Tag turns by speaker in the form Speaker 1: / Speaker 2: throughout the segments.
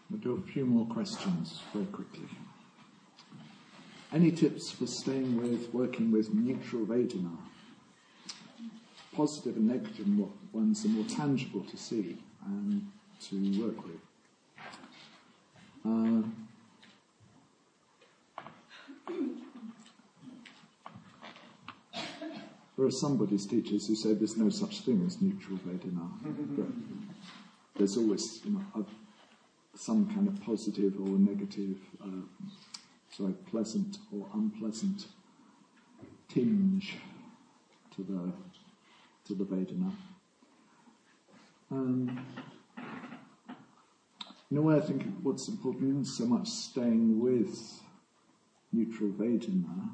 Speaker 1: We'll do a few more questions very quickly. Any tips for working with neutral Vedana? Positive and negative ones are more tangible to see and to work with. There are some Buddhist teachers who say there's no such thing as neutral Vedana, but there's always, some kind of positive or negative, pleasant or unpleasant tinge to the Vedana. In a way, I think what's important isn't so much staying with neutral Vedana.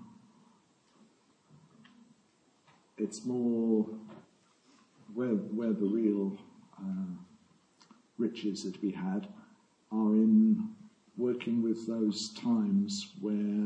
Speaker 1: It's more where the real riches that we had are in working with those times where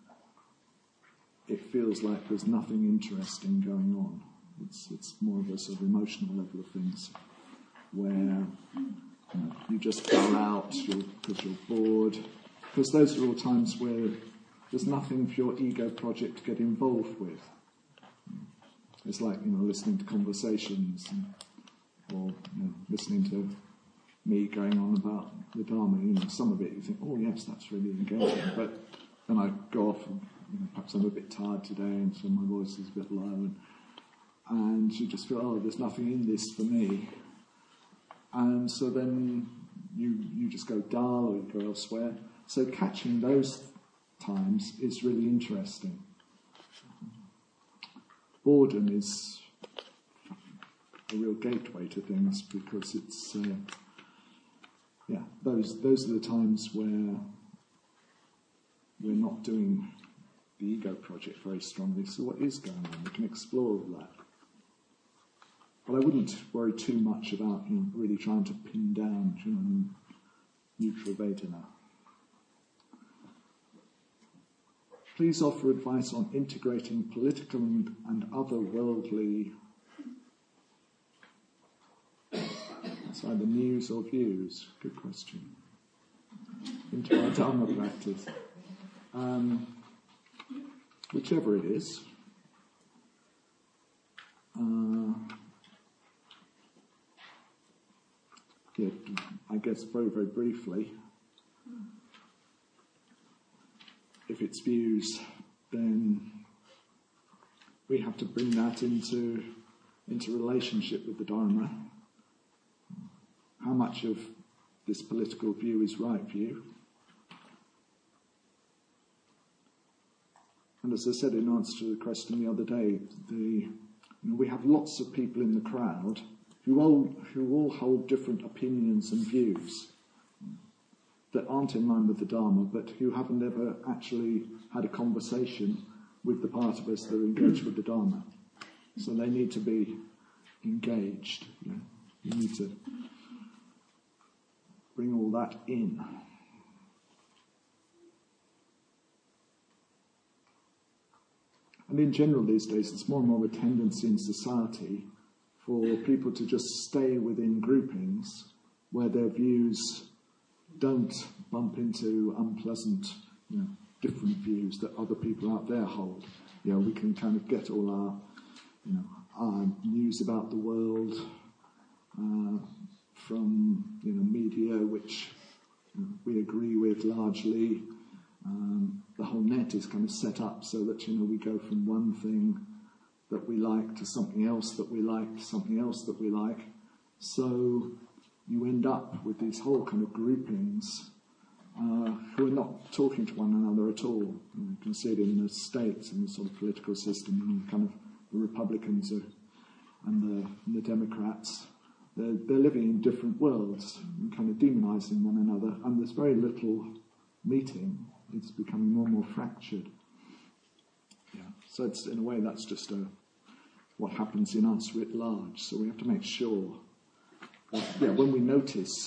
Speaker 1: it feels like there's nothing interesting going on. It's more of a sort of emotional level of things where you just go out because you're bored. Because those are all times where there's nothing for your ego project to get involved with. It's like, listening to conversations or listening to me going on about the Dharma. Some of it you think, oh yes, that's really engaging. But then I go off and perhaps I'm a bit tired today and so my voice is a bit low. And you just feel, oh, there's nothing in this for me. And so then you just go dull or you go elsewhere. So catching those times is really interesting. Boredom is a real gateway to things because it's, those are the times where we're not doing the ego project very strongly. So what is going on? We can explore all that. But I wouldn't worry too much about really trying to pin down neutral Vedana. Please offer advice on integrating political and other worldly, it's either news or views. Good question. Into our Dharma practice. Whichever it is. I guess very, very briefly, if it's views, then we have to bring that into relationship with the Dharma. How much of this political view is right view? And as I said in answer to the question the other day, we have lots of people in the crowd who all hold different opinions and views that aren't in line with the Dharma, but who haven't ever actually had a conversation with the part of us that are engaged with the Dharma. So they need to be engaged. You need to bring all that in. And in general these days, there's more and more of a tendency in society for people to just stay within groupings where their views don't bump into unpleasant, different views that other people out there hold. We can kind of get all our news about the world from media which we agree with largely. The whole net is kind of set up so that we go from one thing that we like to something else that we like to something else that we like. So you end up with these whole kind of groupings who are not talking to one another at all. You can see it in the States, in the sort of political system, kind of the Republicans and the Democrats. They're living in different worlds and kind of demonising one another, and there's very little meeting. It's becoming more and more fractured. So it's, in a way, that's just what happens in us writ large. So we have to make sure that, when we notice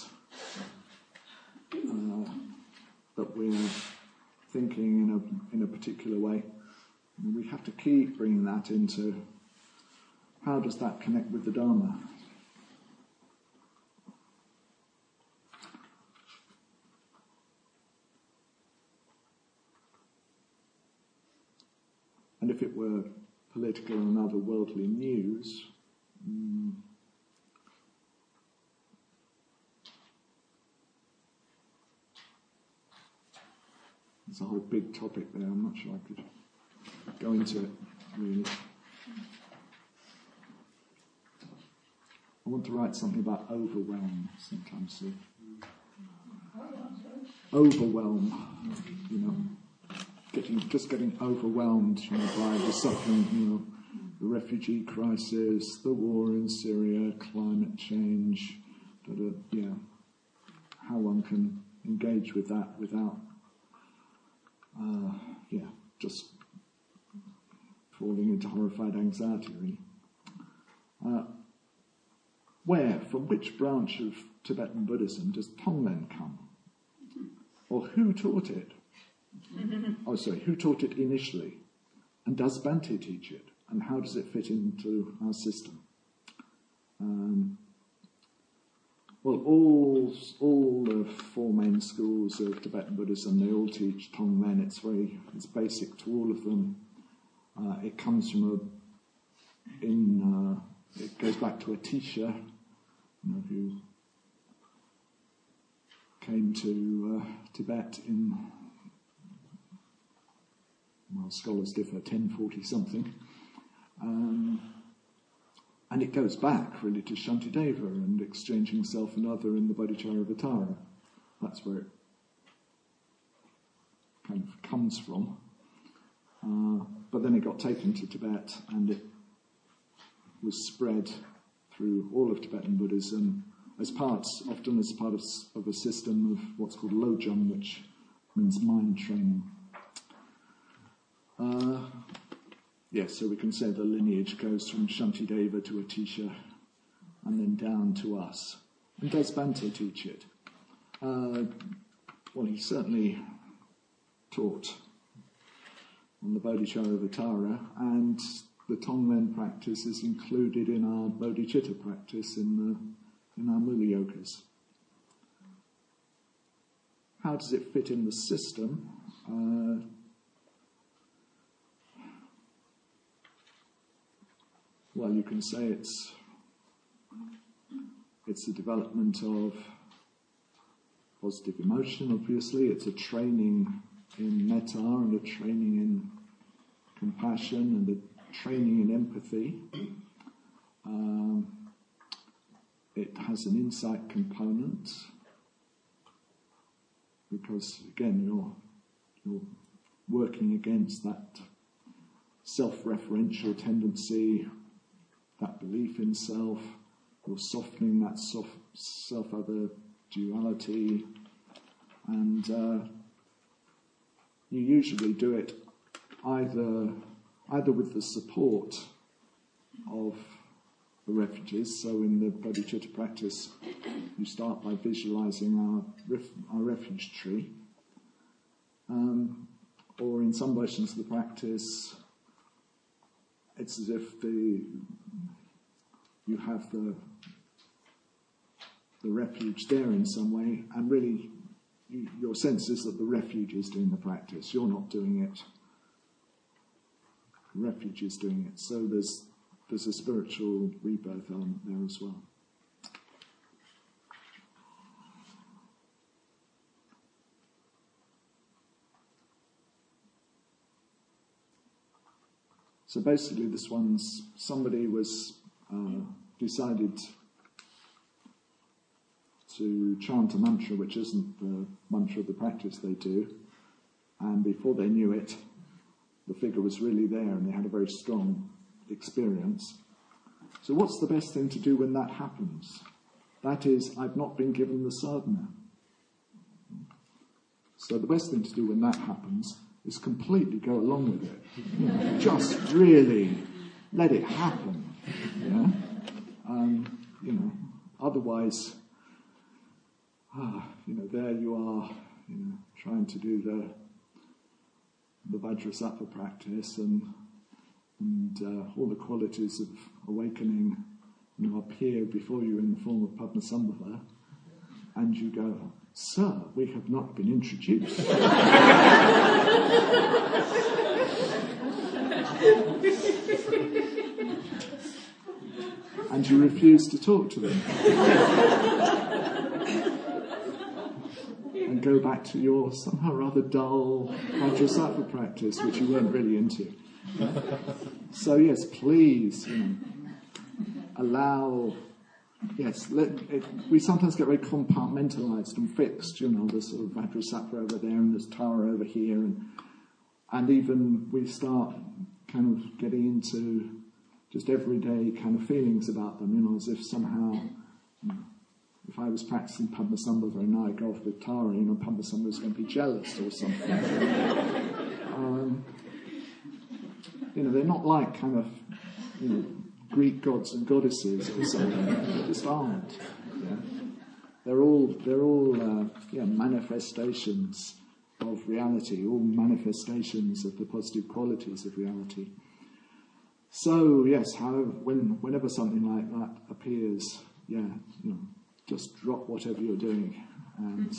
Speaker 1: that we're thinking in a particular way, we have to keep bringing that into how does that connect with the Dharma. And if it were political and other worldly news, it's a whole big topic there. I'm not sure I could go into it, really. I want to write something about overwhelm sometime soon. Overwhelm, getting overwhelmed, by the suffering, the refugee crisis, the war in Syria, climate change, how one can engage with that without, just falling into horrified anxiety, really. From which branch of Tibetan Buddhism does Tonglen come? Or who taught it? Who taught it initially? And does Bhante teach it? And how does it fit into our system? All the four main schools of Tibetan Buddhism, they all teach Tonglen. It's basic to all of them. It comes from it goes back to Atisha, who came to Tibet in, scholars differ, 1040 something. And it goes back really to Shantideva and exchanging self and other in the Bodhicharyavatara. That's where it kind of comes from. But then it got taken to Tibet and it was spread through all of Tibetan Buddhism often as part of a system of what's called Lojong, which means mind training. So we can say the lineage goes from Shantideva to Atisha and then down to us. And does Bhante teach it? He certainly taught on the Bodhicharyavatara, and the Tonglen practice is included in our bodhicitta practice in our Mula Yogas. How does it fit in the system? You can say it's a development of positive emotion, obviously. It's a training in metta and a training in compassion and a training in empathy. It has an insight component because, again, you're working against that self-referential tendency, that belief in self. You're softening that self-other duality, and you usually do it either with the support of the refuges. So in the bodhicitta practice, you start by visualizing our refuge tree, or in some versions of the practice, it's as if you have the refuge there in some way, and really your sense is that the refuge is doing the practice. You're not doing it. The refuge is doing it. So there's a spiritual rebirth element there as well. So basically somebody was decided to chant a mantra which isn't the mantra of the practice they do, and before they knew it, the figure was really there and they had a very strong experience. So what's the best thing to do when that happens? That is, I've not been given the sadhana. So the best thing to do when that happens is completely go along with it. Just really let it happen. Yeah? Otherwise, there you are, trying to do the Vajrasattva practice, and all the qualities of awakening, appear before you in the form of Padmasambhava, and you go, "Sir, we have not been introduced." And you refuse to talk to them. And go back to your somehow rather dull Vajrasattva practice, which you weren't really into. So yes, please, allow. Yes, we sometimes get very compartmentalised and fixed. There's sort of Vajrasattva over there and there's Tara over here, and even we start kind of getting into just everyday kind of feelings about them. As if somehow. If I was practicing Padmasambhava and I go off with Tara, Padmasambhava is going to be jealous or something. They're not like kind of, Greek gods and goddesses or something. They just aren't. Yeah? They're all manifestations of reality, all manifestations of the positive qualities of reality. So yes, however, whenever something like that appears, just drop whatever you're doing and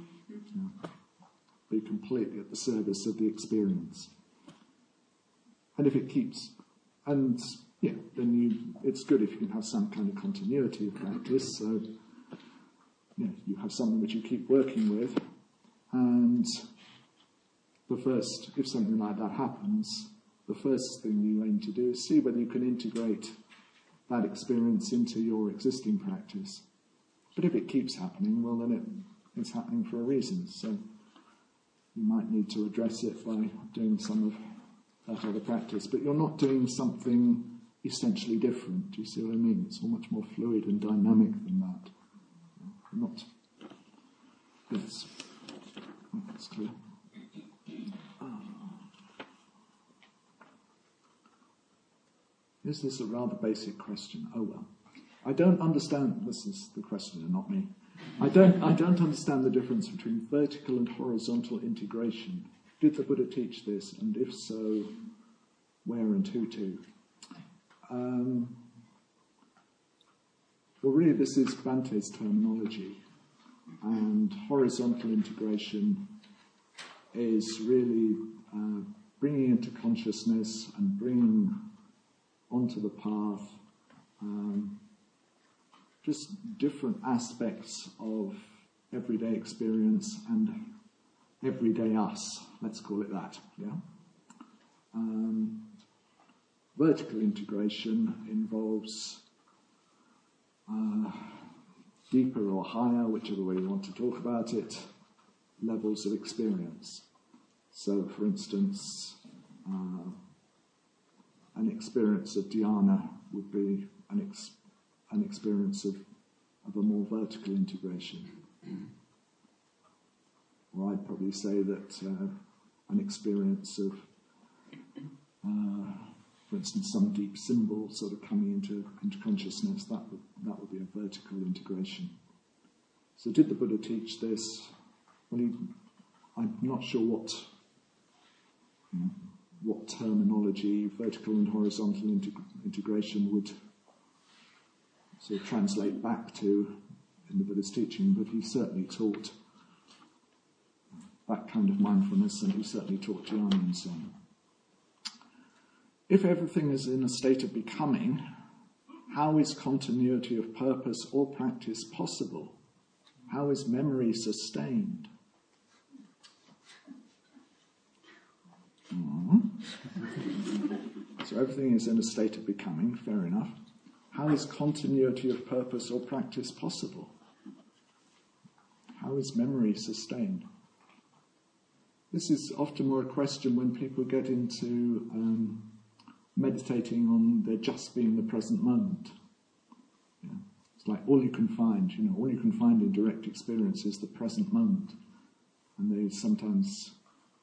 Speaker 1: be completely at the service of the experience. And if it keeps, then it's good if you can have some kind of continuity of practice. So you have something which you keep working with, and if something like that happens, the first thing you aim to do is see whether you can integrate that experience into your existing practice. But if it keeps happening, well, then it's happening for a reason. So you might need to address it by doing some of that other practice. But you're not doing something essentially different. Do you see what I mean? It's all much more fluid and dynamic than that. Yes. That's clear. Is this a rather basic question? Oh well. I don't understand, this is the questioner, not me. I don't understand the difference between vertical and horizontal integration. Did the Buddha teach this? And if so, where and who to? Well, really, this is Bhante's terminology. And horizontal integration is really bringing into consciousness and bringing onto the path just different aspects of everyday experience and everyday us, let's call it that, yeah? Vertical integration involves deeper or higher, whichever way you want to talk about it, levels of experience. So, for instance, an experience of dhyana would be an experience of a more vertical integration. Or I'd probably say that an experience of, for instance, some deep symbol sort of coming into consciousness, that would be a vertical integration. So did the Buddha teach this? Well, I'm not sure what terminology vertical and horizontal integration would sort of translate back to in the Buddha's teaching, but he certainly taught that kind of mindfulness, and he certainly taught dhyana and so on. If everything is in a state of becoming, how is continuity of purpose or practice possible? How is memory sustained? So everything is in a state of becoming, fair enough. How is continuity of purpose or practice possible? How is memory sustained? This is often more a question when people get into meditating on there just being the present moment. Yeah. It's like all you can find, all you can find in direct experience is the present moment. And they sometimes,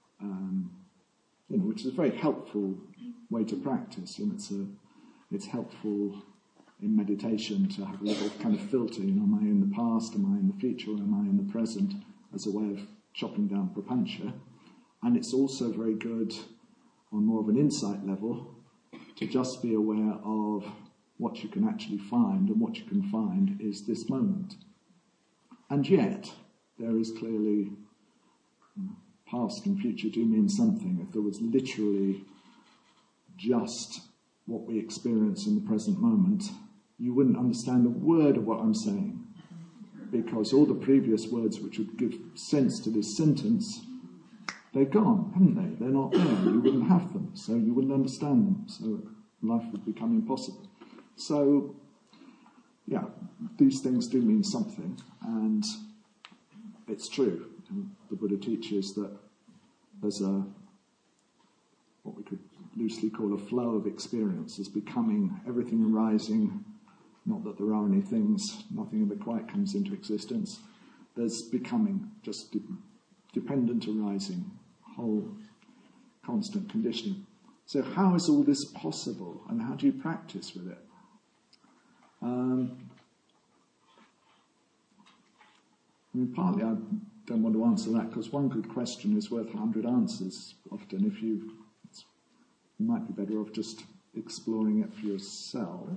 Speaker 1: which is a very helpful way to practice. It's helpful in meditation to have a little kind of filter. Am I in the past? Am I in the future? Or am I in the present? As a way of chopping down prapancha. And it's also very good on more of an insight level to just be aware of what you can actually find, and what you can find is this moment. And yet, there is clearly, past and future do mean something. If there was literally just what we experience in the present moment, you wouldn't understand a word of what I'm saying, because all the previous words which would give sense to this sentence, they're gone, haven't they? They're not there. You wouldn't have them, so you wouldn't understand them. So life would become impossible. So, yeah, these things do mean something, and it's true. The Buddha teaches that there's what we could loosely call a flow of experience. There's becoming, everything arising, not that there are any things, nothing ever quite comes into existence. There's becoming, just dependent arising, whole constant conditioning. So how is all this possible, and how do you practice with it? Partly I don't want to answer that, because one good question is worth 100 answers often. If you might be better off just exploring it for yourself.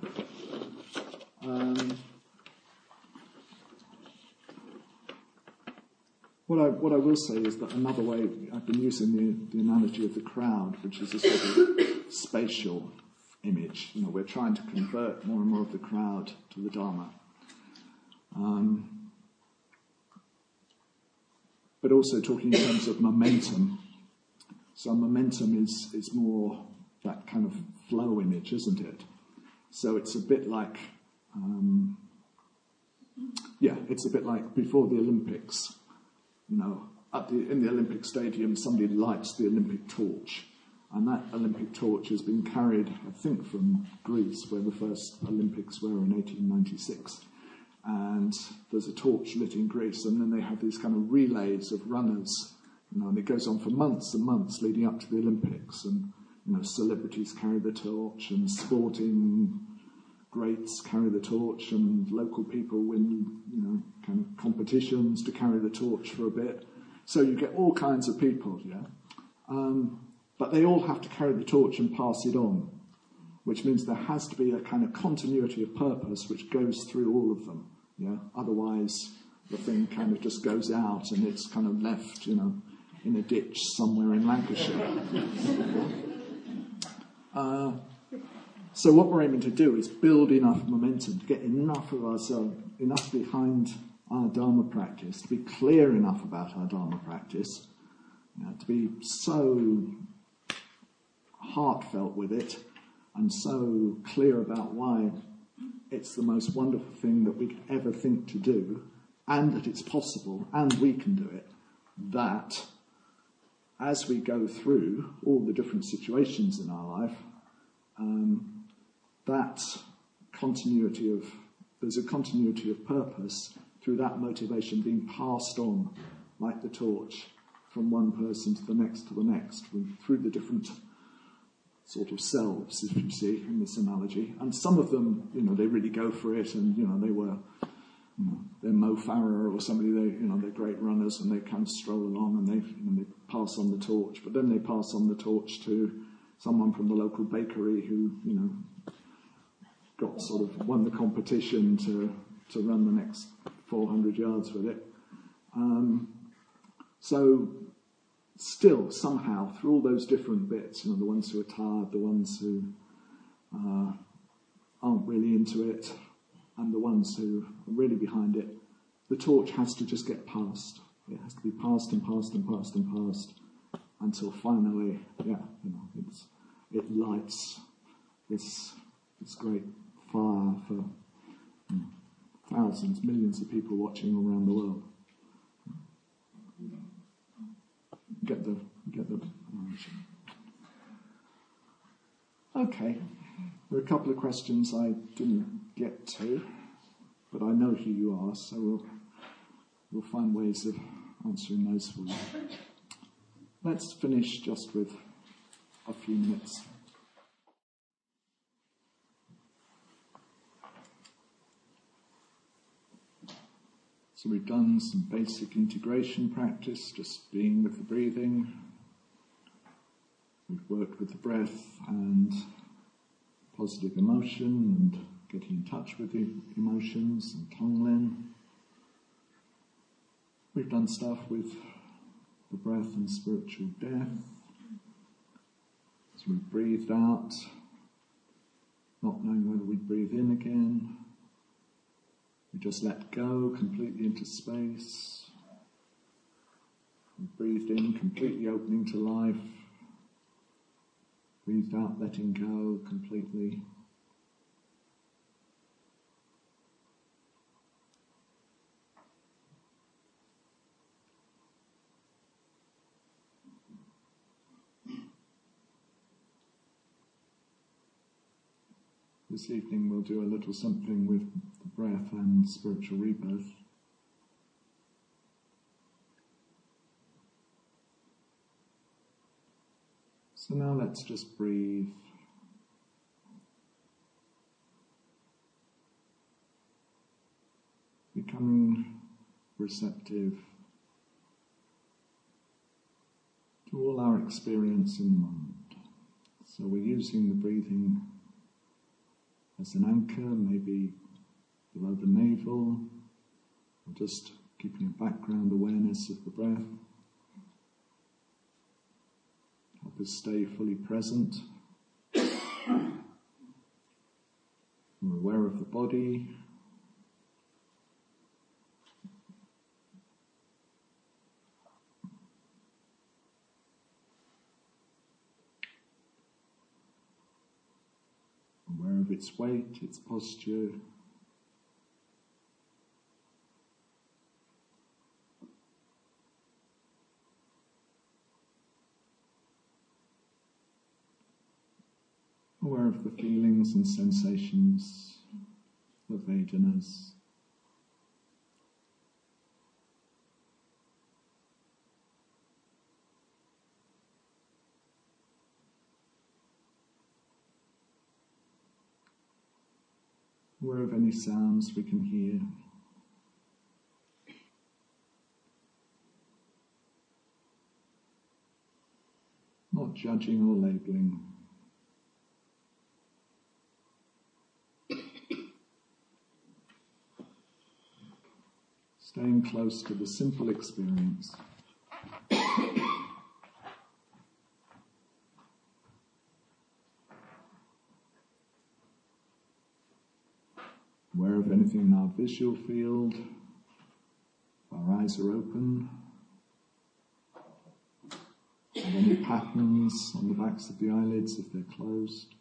Speaker 1: What I will say is that another way, I've been using the analogy of the crowd, which is a sort of spatial image. We're trying to convert more and more of the crowd to the Dharma. But also talking in terms of momentum. So momentum is more that kind of flow image, isn't it? So it's a bit like, it's a bit like before the Olympics. In the Olympic Stadium, somebody lights the Olympic torch. And that Olympic torch has been carried, I think, from Greece, where the first Olympics were in 1896. And there's a torch lit in Greece, and then they have these kind of relays of runners, and it goes on for months and months leading up to the Olympics, and celebrities carry the torch, and sporting greats carry the torch, and local people win, kind of competitions to carry the torch for a bit. So you get all kinds of people, but they all have to carry the torch and pass it on, which means there has to be a kind of continuity of purpose which goes through all of them. Otherwise, the thing kind of just goes out and it's kind of left, in a ditch somewhere in Lancashire. So what we're aiming to do is build enough momentum to get enough of ourselves, enough behind our Dharma practice, to be clear enough about our Dharma practice, to be so heartfelt with it, and so clear about why it's the most wonderful thing that we could ever think to do, and that it's possible, and we can do it, that as we go through all the different situations in our life, there's a continuity of purpose through that motivation being passed on like the torch from one person to the next, through the different sort of selves, if you see, in this analogy. And some of them, they really go for it, and, they're Mo Farah or somebody, they're great runners, and they kind of stroll along and they pass on the torch. But then they pass on the torch to someone from the local bakery who, got sort of won the competition to run the next 400 yards with it. So still, somehow, through all those different bits, the ones who are tired, the ones who aren't really into it, and the ones who are really behind it, the torch has to just get passed. It has to be passed and passed and passed and passed until finally, it lights this great fire for thousands, millions of people watching all around the world. Get the Okay, there are a couple of questions I didn't get to, but I know who you are, so we'll find ways of answering those for you. Let's finish just with a few minutes. So we've done some basic integration practice, just being with the breathing. We've worked with the breath and positive emotion and getting in touch with the emotions and Tonglen. We've done stuff with the breath and spiritual death. So we breathed out, not knowing whether we'd breathe in again. We just let go completely into space. We breathed in, completely opening to life. Breathed out, letting go completely. This evening we'll do a little something with the breath and spiritual rebirth. So now let's just breathe. Becoming receptive to all our experience in the moment. So we're using the breathing as an anchor, maybe below the navel, or just keeping a background awareness of the breath. Help us stay fully present. We're aware of the body. Aware of its weight, its posture. Aware of the feelings and sensations of Vedanas. Aware of any sounds we can hear. Not judging or labeling. Staying close to the simple experience. Aware of anything in our visual field. Our eyes are open. Are there any patterns on the backs of the eyelids if they're closed?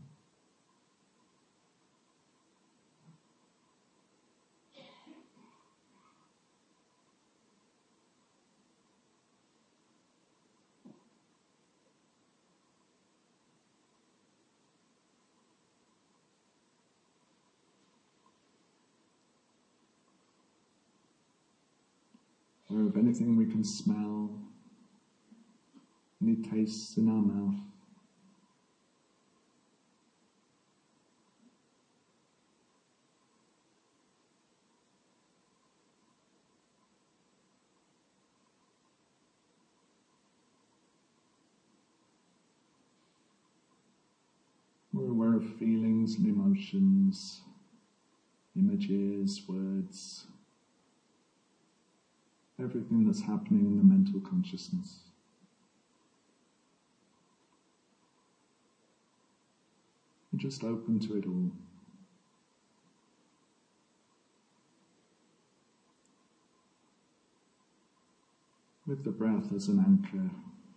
Speaker 1: Aware of anything we can smell, any tastes in our mouth. We're aware of feelings and emotions, images, words, everything that's happening in the mental consciousness. We're just open to it all. With the breath as an anchor,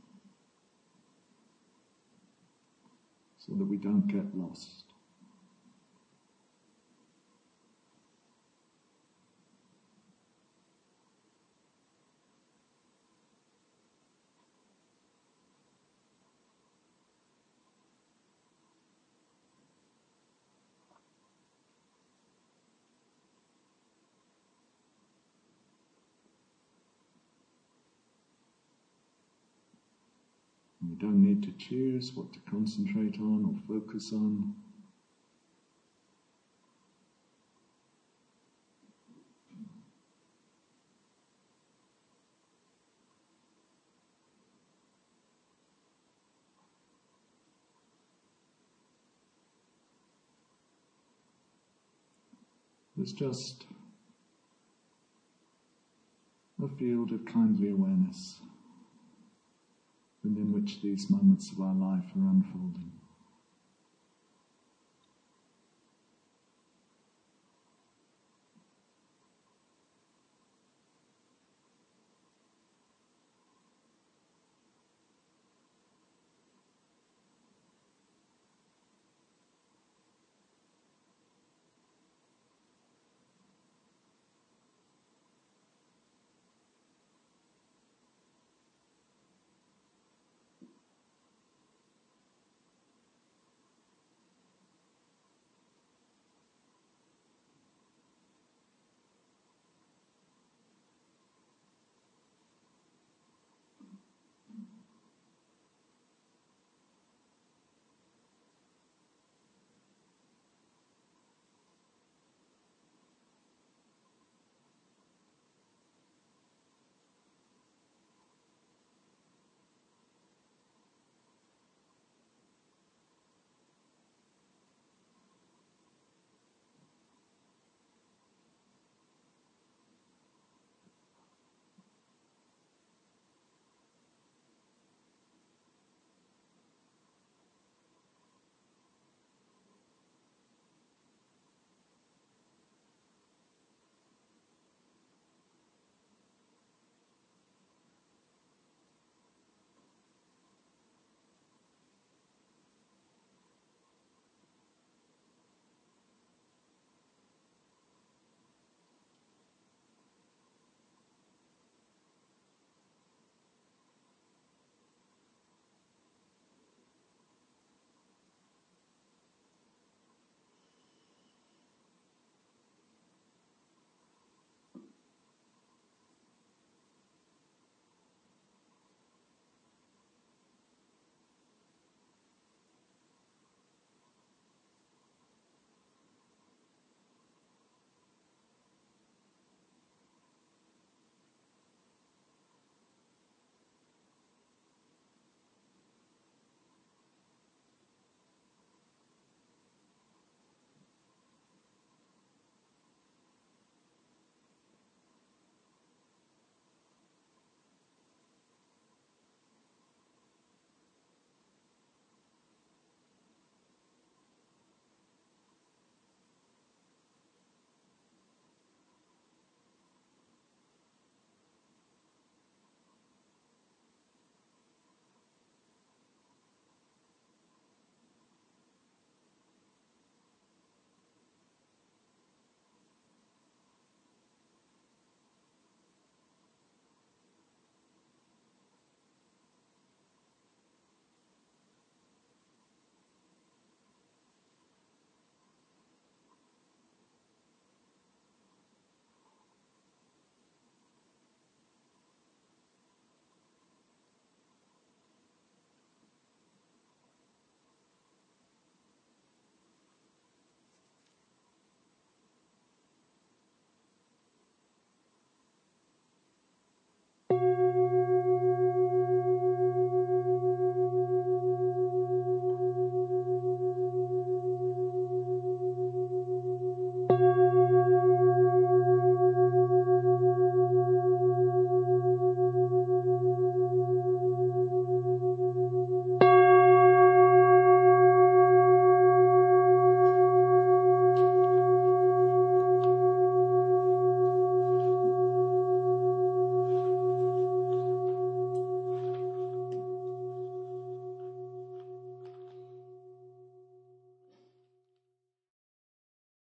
Speaker 1: so that we don't get lost. We don't need to choose what to concentrate on or focus on. There's just a field of kindly awareness within which these moments of our life are unfolding.